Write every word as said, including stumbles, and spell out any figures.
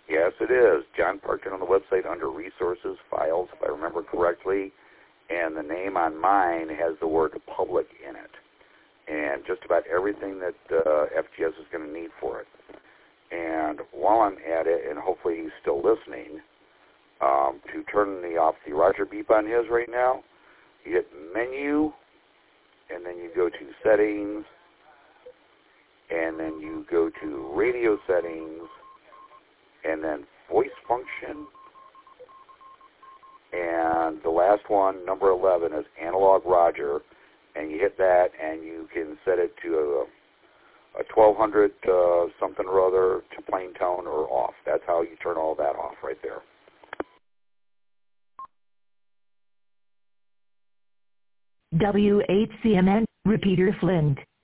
Yes, it is. John parked it on the website under Resources, Files, if I remember correctly, and the name on mine has the word public in it, and just about everything that uh, F G S is going to need for it. And while I'm at it, and hopefully he's still listening, um, to turn the off the Roger beep on his right now, you hit Menu, and then you go to Settings, and then you go to Radio Settings, and then Voice Function, and the last one, number eleven, is Analog Roger, and you hit that, and you can set it to a, a twelve hundred uh, something or other to plain tone or off. That's how you turn all that off right there. W eight C M N, Repeater Flint.